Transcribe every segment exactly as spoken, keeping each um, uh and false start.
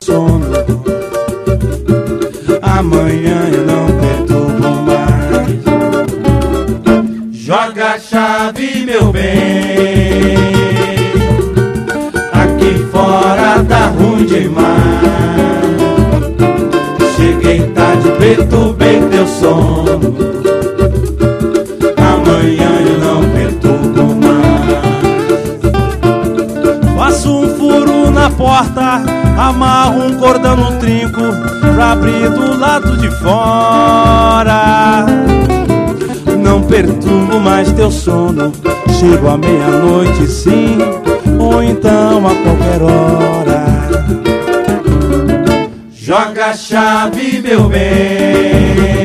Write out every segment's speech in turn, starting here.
sono. Amanhã eu não perturbo mais. Joga a chave, meu bem, aqui fora tá ruim demais. Cheguei tarde, perturbei teu sono. Amanhã eu não perturbo mais. Faço um furo na porta, amarro um cordão no trinco pra abrir do lado de fora. Não perturbo mais teu sono. Chego à meia-noite sim, ou então a qualquer hora. Joga a chave, meu bem,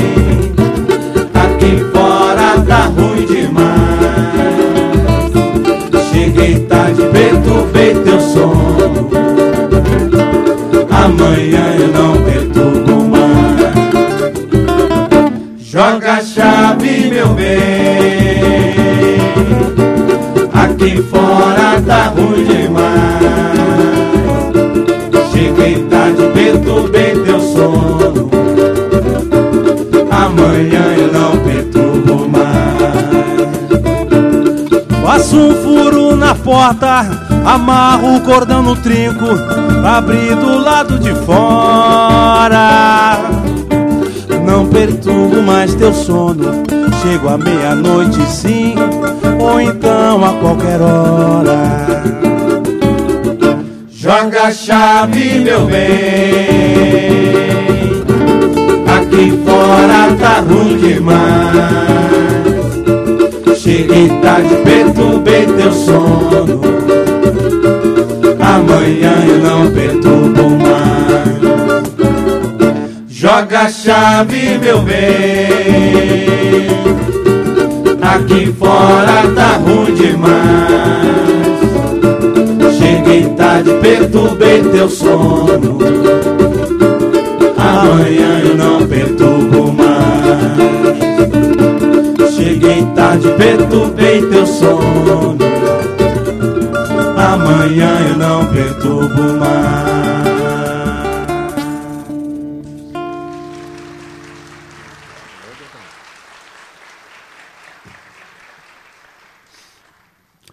aqui fora tá ruim demais. Cheguei tarde, perturbei teu sono. Amanhã eu não perturbo mais. Joga a chave, meu bem, aqui fora tá ruim demais. Cheguei tarde, perturbei teu sono. Amanhã eu não perturbo mais. Faço um furo na porta, amarro o cordão no trinco pra abrir do lado de fora. Não perturbo mais teu sono. Chego à meia-noite sim, ou então a qualquer hora. Joga a chave, meu bem, aqui fora tá ruim demais. Cheguei tarde, perturbei teu sono. Amanhã eu não perturbo mais. Joga a chave, meu bem, aqui fora tá ruim demais. Cheguei tarde, perturbei teu sono. Amanhã eu não perturbo mais. Cheguei tarde, perturbei teu sono. Amanhã eu não perturbo mais.